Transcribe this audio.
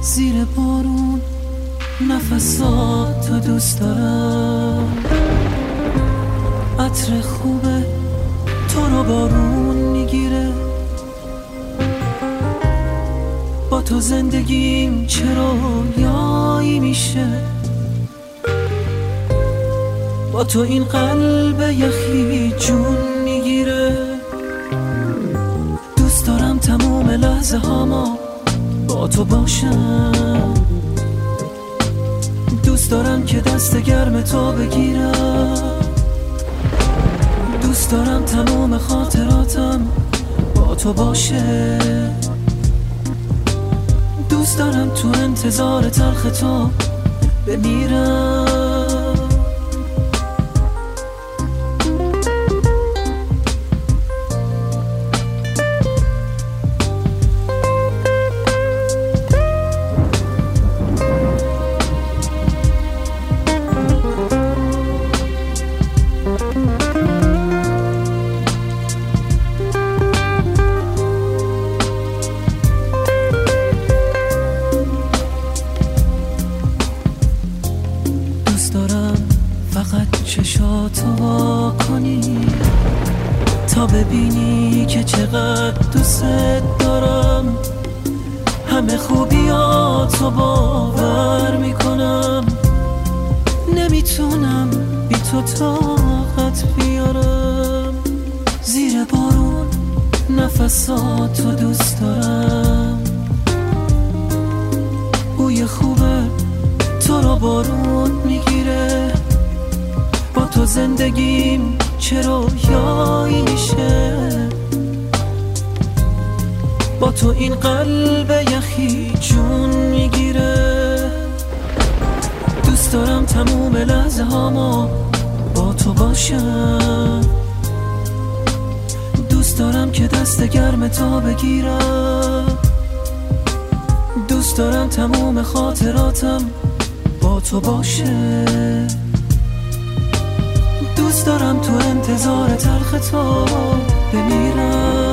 زیر بارون نفساتو دوست دارم، عطر خوبه تو رو بارون میگیره، با تو زندگیم چرا یایی میشه، با تو این قلب یخی جون میگیره. دوست دارم تموم لحظه هاما با تو باشم، دوست دارم که دست گرم تو بگیرم، دوست دارم تموم خاطراتم با تو باشه، دوست دارم تو انتظار تلخ تو بمیرم. دوست دارم فقط چشاتو وا کنی تا ببینی که چقدر دوست دارم، همه خوبیاتو باور میکنم، نمیتونم بی تو طاقت بیارم. زیر بارون نفساتو دوست دارم، بوی خوبه تو رو بارون میگیره، با تو زندگیم چرا یایی میشه، با تو این قلب یخی جون میگیره. دوست دارم تموم لحظه هاما با تو باشم، دوست دارم که دست گرم تو بگیرم، دوست دارم تموم خاطراتم با تو باشه، دوست دارم تو انتظار تلخ تو بمیرم.